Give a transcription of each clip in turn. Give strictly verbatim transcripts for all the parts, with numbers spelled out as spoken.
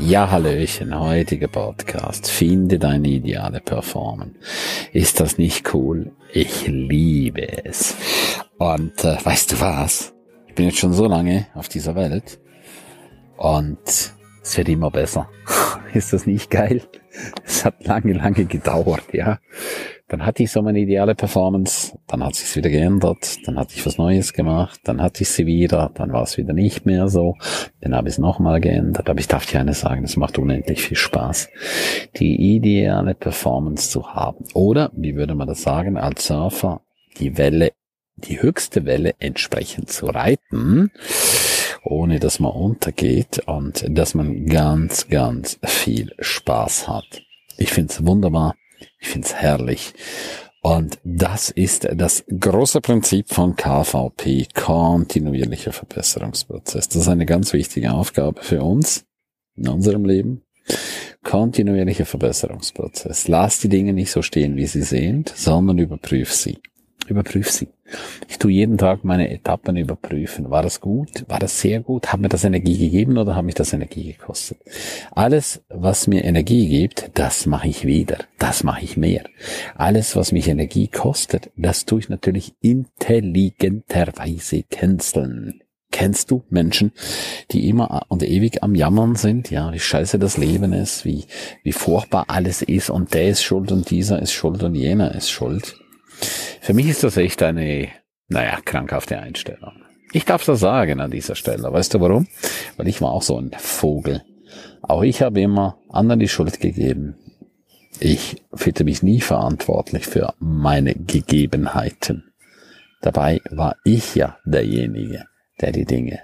Ja, hallöchen, heutiger Podcast. Finde deine ideale Performance. Ist das nicht cool? Ich liebe es. Und äh, weißt du was? Ich bin jetzt schon so lange auf dieser Welt und es wird immer besser. Ist das nicht geil? Es hat lange, lange gedauert, ja. Dann hatte ich so meine ideale Performance, dann hat sich's wieder geändert, dann hatte ich was Neues gemacht, dann hatte ich sie wieder, dann war es wieder nicht mehr so, dann habe ich es nochmal geändert, aber ich darf dir eines sagen, es macht unendlich viel Spaß, die ideale Performance zu haben. Oder, wie würde man das sagen, als Surfer die Welle, die höchste Welle entsprechend zu reiten, ohne dass man untergeht und dass man ganz, ganz viel Spaß hat. Ich finde es wunderbar. Ich find's herrlich. Und das ist das große Prinzip von K V P, kontinuierlicher Verbesserungsprozess. Das ist eine ganz wichtige Aufgabe für uns in unserem Leben. Kontinuierlicher Verbesserungsprozess. Lass die Dinge nicht so stehen, wie sie sind, sondern überprüf sie. Überprüf sie. Ich tue jeden Tag meine Etappen überprüfen. War das gut? War das sehr gut? Hat mir das Energie gegeben oder hat mich das Energie gekostet? Alles, was mir Energie gibt, das mache ich wieder. Das mache ich mehr. Alles, was mich Energie kostet, das tue ich natürlich intelligenterweise canceln. Kennst du Menschen, die immer und ewig am Jammern sind? Ja, wie scheiße das Leben ist, wie, wie furchtbar alles ist und der ist schuld und dieser ist schuld und jener ist schuld. Für mich ist das echt eine, naja, krankhafte Einstellung. Ich darf das sagen an dieser Stelle. Weißt du warum? Weil ich war auch so ein Vogel. Auch ich habe immer anderen die Schuld gegeben. Ich fühlte mich nie verantwortlich für meine Gegebenheiten. Dabei war ich ja derjenige, der die Dinge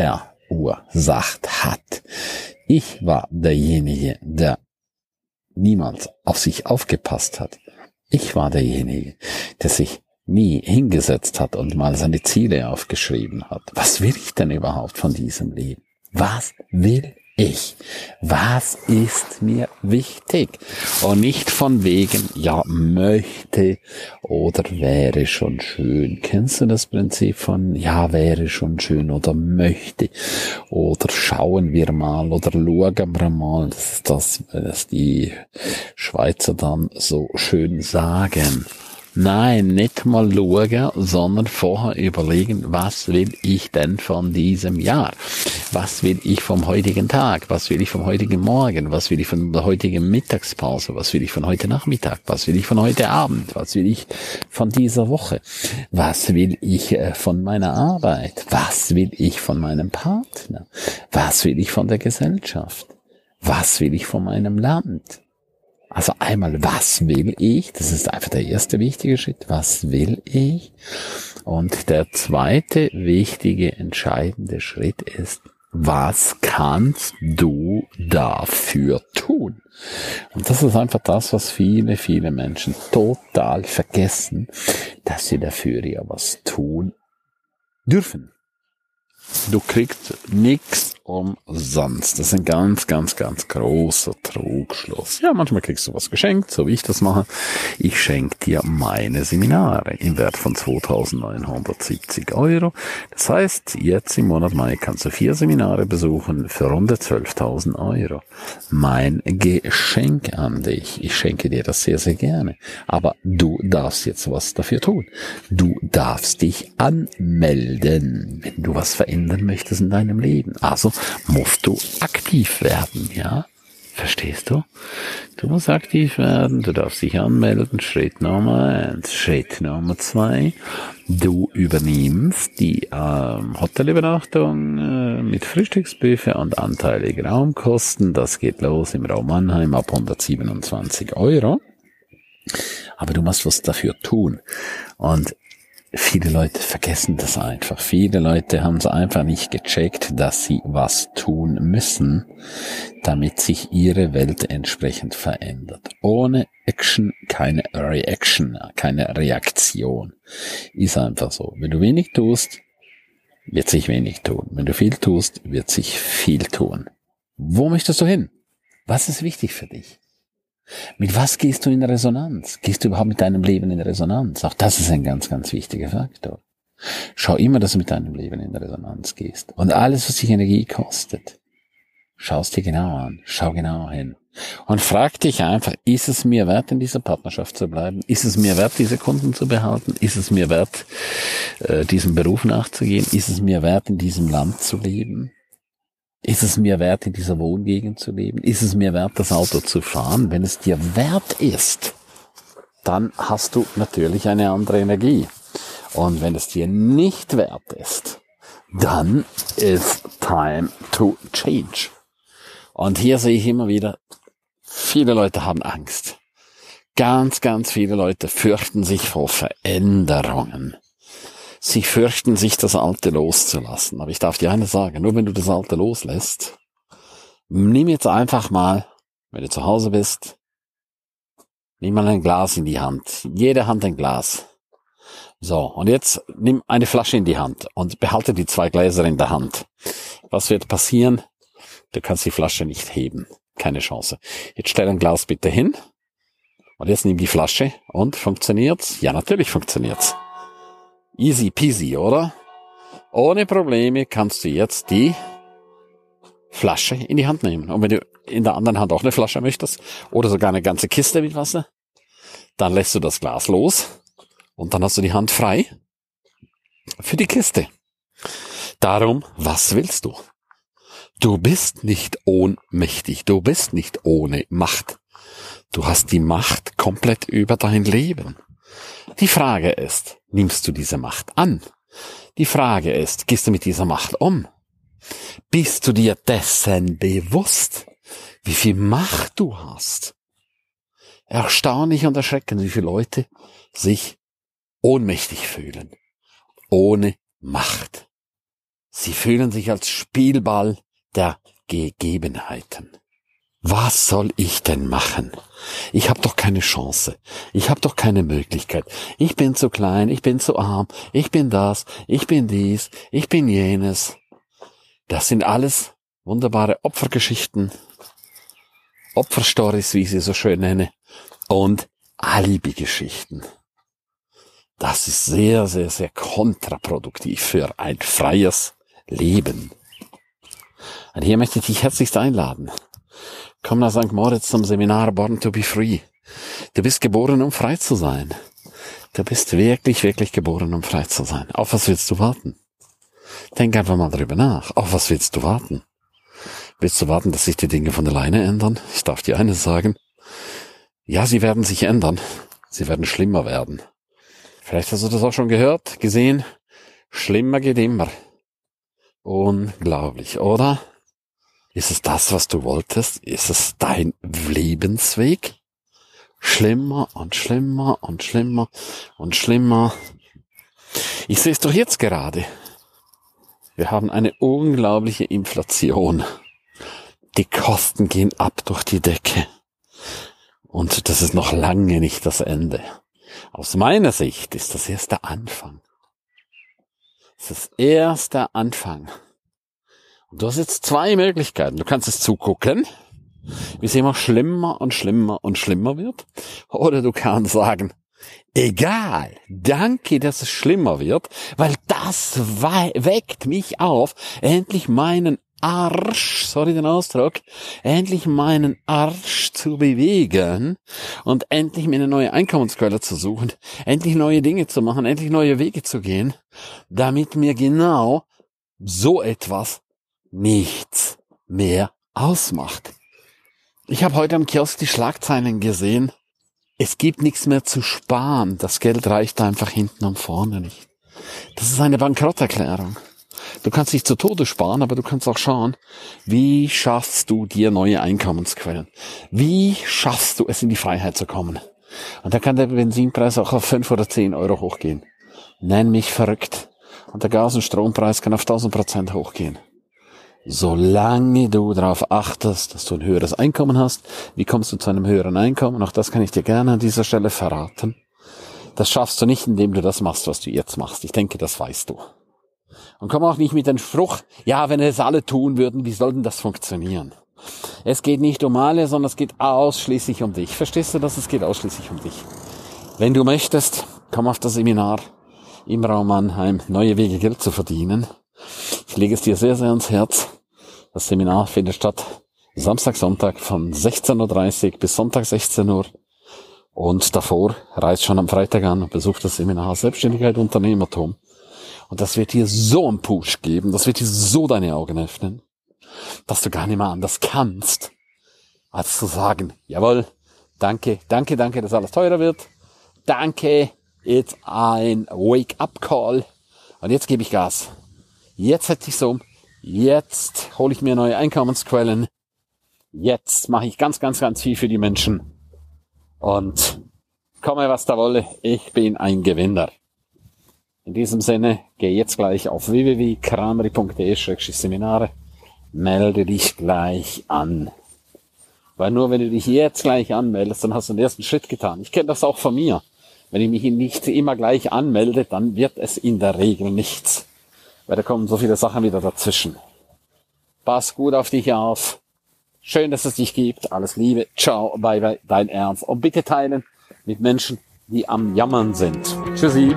verursacht hat. Ich war derjenige, der niemals auf sich aufgepasst hat. Ich war derjenige, der sich nie hingesetzt hat und mal seine Ziele aufgeschrieben hat. Was will ich denn überhaupt von diesem Leben? Was will ich? Was ist mir wichtig? Und nicht von wegen, ja, möchte oder wäre schon schön. Kennst du das Prinzip von, ja, wäre schon schön oder möchte oder schauen wir mal oder schauen wir mal. Das ist das, was die Schweizer dann so schön sagen. Nein, nicht mal schauen, sondern vorher überlegen, was will ich denn von diesem Jahr? Was will ich vom heutigen Tag? Was will ich vom heutigen Morgen? Was will ich von der heutigen Mittagspause? Was will ich von heute Nachmittag? Was will ich von heute Abend? Was will ich von dieser Woche? Was will ich von meiner Arbeit? Was will ich von meinem Partner? Was will ich von der Gesellschaft? Was will ich von meinem Land? Also einmal, was will ich? Das ist einfach der erste wichtige Schritt. Was will ich? Und der zweite wichtige, entscheidende Schritt ist, was kannst du dafür tun? Und das ist einfach das, was viele, viele Menschen total vergessen, dass sie dafür ja was tun dürfen. Du kriegst nichts umsonst. Das ist ein ganz, ganz, ganz großer Trugschluss. Ja, manchmal kriegst du was geschenkt, so wie ich das mache. Ich schenke dir meine Seminare im Wert von zweitausendneunhundertsiebzig Euro. Das heißt, jetzt im Monat Mai kannst du vier Seminare besuchen für rund zwölftausend Euro. Mein Geschenk an dich. Ich schenke dir das sehr, sehr gerne. Aber du darfst jetzt was dafür tun. Du darfst dich anmelden, wenn du was verändern möchtest in deinem Leben. Also musst du aktiv werden, ja? Verstehst du? Du musst aktiv werden, du darfst dich anmelden, Schritt Nummer eins. Schritt Nummer zwei, du übernimmst die ähm, Hotelübernachtung äh, mit Frühstücksbuffet und anteiligen Raumkosten. Das geht los im Raum Mannheim ab hundertsiebenundzwanzig Euro. Aber du musst was dafür tun. Und viele Leute vergessen das einfach. Viele Leute haben es einfach nicht gecheckt, dass sie was tun müssen, damit sich ihre Welt entsprechend verändert. Ohne Action keine Reaction, keine Reaktion. Ist einfach so. Wenn du wenig tust, wird sich wenig tun. Wenn du viel tust, wird sich viel tun. Wo möchtest du hin? Was ist wichtig für dich? Mit was gehst du in Resonanz? Gehst du überhaupt mit deinem Leben in Resonanz? Auch das ist ein ganz, ganz wichtiger Faktor. Schau immer, dass du mit deinem Leben in Resonanz gehst. Und alles, was dich Energie kostet, Schau es dir genau an. Schau genau hin. Und frag dich einfach, ist es mir wert, in dieser Partnerschaft zu bleiben? Ist es mir wert, diese Kunden zu behalten? Ist es mir wert, äh, diesem Beruf nachzugehen? Ist es mir wert, in diesem Land zu leben? Ist es mir wert, in dieser Wohngegend zu leben? Ist es mir wert, das Auto zu fahren? Wenn es dir wert ist, dann hast du natürlich eine andere Energie. Und wenn es dir nicht wert ist, dann ist time to change. Und hier sehe ich immer wieder, viele Leute haben Angst. Ganz, ganz viele Leute fürchten sich vor Veränderungen. Sie fürchten sich, das Alte loszulassen. Aber ich darf dir eines sagen, nur wenn du das Alte loslässt, nimm jetzt einfach mal, wenn du zu Hause bist, nimm mal ein Glas in die Hand. Jede Hand ein Glas. So, und jetzt nimm eine Flasche in die Hand und behalte die zwei Gläser in der Hand. Was wird passieren? Du kannst die Flasche nicht heben. Keine Chance. Jetzt stell ein Glas bitte hin. Und jetzt nimm die Flasche. Und funktioniert's? Ja, natürlich funktioniert's. Easy peasy, oder? Ohne Probleme kannst du jetzt die Flasche in die Hand nehmen. Und wenn du in der anderen Hand auch eine Flasche möchtest, oder sogar eine ganze Kiste mit Wasser, dann lässt du das Glas los. Und dann hast du die Hand frei für die Kiste. Darum, was willst du? Du bist nicht ohnmächtig, du bist nicht ohne Macht. Du hast die Macht komplett über dein Leben. Die Frage ist, nimmst du diese Macht an? Die Frage ist, gehst du mit dieser Macht um? Bist du dir dessen bewusst, wie viel Macht du hast? Erstaunlich und erschreckend, wie viele Leute sich ohnmächtig fühlen, ohne Macht. Sie fühlen sich als Spielball der Gegebenheiten. Was soll ich denn machen? Ich habe doch keine Chance. Ich habe doch keine Möglichkeit. Ich bin zu klein, ich bin zu arm, ich bin das, ich bin dies, ich bin jenes. Das sind alles wunderbare Opfergeschichten, Opferstories, wie ich sie so schön nenne, und Alibi-Geschichten. Das ist sehr, sehr, sehr kontraproduktiv für ein freies Leben. Und hier möchte ich dich herzlichst einladen. Komm nach Sankt Moritz zum Seminar Born to be Free. Du bist geboren, um frei zu sein. Du bist wirklich, wirklich geboren, um frei zu sein. Auf was willst du warten? Denk einfach mal drüber nach. Auf was willst du warten? Willst du warten, dass sich die Dinge von alleine ändern? Ich darf dir eines sagen. Ja, sie werden sich ändern. Sie werden schlimmer werden. Vielleicht hast du das auch schon gehört, gesehen. Schlimmer geht immer. Unglaublich, oder? Ist es das, was du wolltest? Ist es dein Lebensweg? Schlimmer und schlimmer und schlimmer und schlimmer. Ich sehe es doch jetzt gerade. Wir haben eine unglaubliche Inflation. Die Kosten gehen ab durch die Decke. Und das ist noch lange nicht das Ende. Aus meiner Sicht ist das erst der Anfang. Das ist erst der Anfang. Und du hast jetzt zwei Möglichkeiten. Du kannst es zugucken, wie es immer schlimmer und schlimmer und schlimmer wird. Oder du kannst sagen, egal, danke, dass es schlimmer wird, weil das weckt mich auf, endlich meinen Arsch, sorry den Ausdruck, endlich meinen Arsch zu bewegen und endlich mir eine neue Einkommensquelle zu suchen, endlich neue Dinge zu machen, endlich neue Wege zu gehen, damit mir genau so etwas nichts mehr ausmacht. Ich habe heute am Kiosk die Schlagzeilen gesehen. Es gibt nichts mehr zu sparen. Das Geld reicht einfach hinten und vorne nicht. Das ist eine Bankrotterklärung. Du kannst dich zu Tode sparen, aber du kannst auch schauen, wie schaffst du dir neue Einkommensquellen? Wie schaffst du es, in die Freiheit zu kommen? Und da kann der Benzinpreis auch auf fünf oder zehn Euro hochgehen. Nenn mich verrückt. Und der Gas- und Strompreis kann auf tausend Prozent hochgehen. Solange du darauf achtest, dass du ein höheres Einkommen hast, wie kommst du zu einem höheren Einkommen? Auch das kann ich dir gerne an dieser Stelle verraten. Das schaffst du nicht, indem du das machst, was du jetzt machst. Ich denke, das weißt du. Und komm auch nicht mit dem Spruch, ja, wenn es alle tun würden, wie soll denn das funktionieren? Es geht nicht um alle, sondern es geht ausschließlich um dich. Verstehst du das? Es geht ausschließlich um dich. Wenn du möchtest, komm auf das Seminar im Raum Mannheim, neue Wege Geld zu verdienen. Ich lege es dir sehr, sehr ans Herz. Das Seminar findet statt Samstag, Sonntag von sechzehn Uhr dreißig bis Sonntag sechzehn Uhr. Und davor reist schon am Freitag an und besucht das Seminar Selbstständigkeit, Unternehmertum. Und das wird dir so einen Push geben, das wird dir so deine Augen öffnen, dass du gar nicht mehr anders kannst, als zu sagen, jawohl, danke, danke, danke, dass alles teurer wird. Danke, it's ein Wake-up-Call. Und jetzt gebe ich Gas. Jetzt setze ich es um. Jetzt hole ich mir neue Einkommensquellen. Jetzt mache ich ganz, ganz, ganz viel für die Menschen. Und komme, was da wolle, ich bin ein Gewinner. In diesem Sinne, geh jetzt gleich auf w w w punkt krameri punkt d e slash seminare. Melde dich gleich an. Weil nur wenn du dich jetzt gleich anmeldest, dann hast du den ersten Schritt getan. Ich kenne das auch von mir. Wenn ich mich nicht immer gleich anmelde, dann wird es in der Regel nichts. Weil da kommen so viele Sachen wieder dazwischen. Pass gut auf dich auf. Schön, dass es dich gibt. Alles Liebe. Ciao. Bye bye. Dein Ernst. Und bitte teilen mit Menschen, die am Jammern sind. Tschüssi.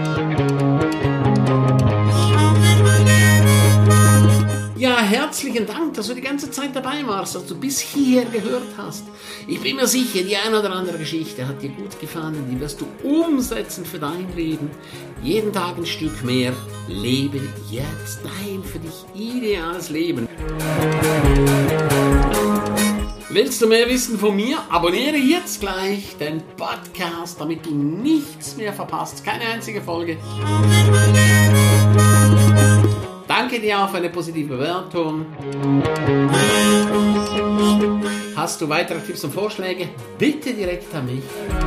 Ja, herzlichen Dank, dass du die ganze Zeit dabei warst, dass du bis hierher gehört hast. Ich bin mir sicher, die eine oder andere Geschichte hat dir gut gefallen, die wirst du umsetzen für dein Leben. Jeden Tag ein Stück mehr. Lebe jetzt dein für dich ideales Leben. Willst du mehr wissen von mir? Abonniere jetzt gleich den Podcast, damit du nichts mehr verpasst. Keine einzige Folge. Danke dir auch für eine positive Bewertung. Hast du weitere Tipps und Vorschläge? Bitte direkt an mich.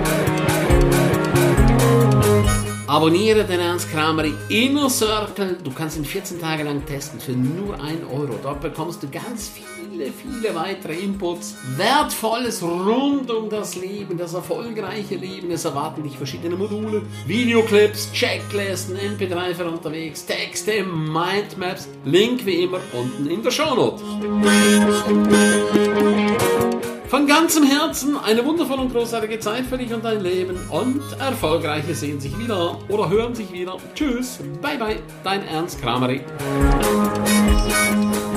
Abonniere den Ernst Krameri Inner Circle. Du kannst ihn vierzehn Tage lang testen für nur ein Euro. Dort bekommst du ganz viele, viele weitere Inputs. Wertvolles rund um das Leben, das erfolgreiche Leben. Es erwarten dich verschiedene Module, Videoclips, Checklisten, M P drei für unterwegs, Texte, Mindmaps. Link wie immer unten in der Shownote. Von ganzem Herzen eine wundervolle und großartige Zeit für dich und dein Leben und Erfolgreiche sehen sich wieder oder hören sich wieder. Tschüss, bye bye, dein Ernst Krameri.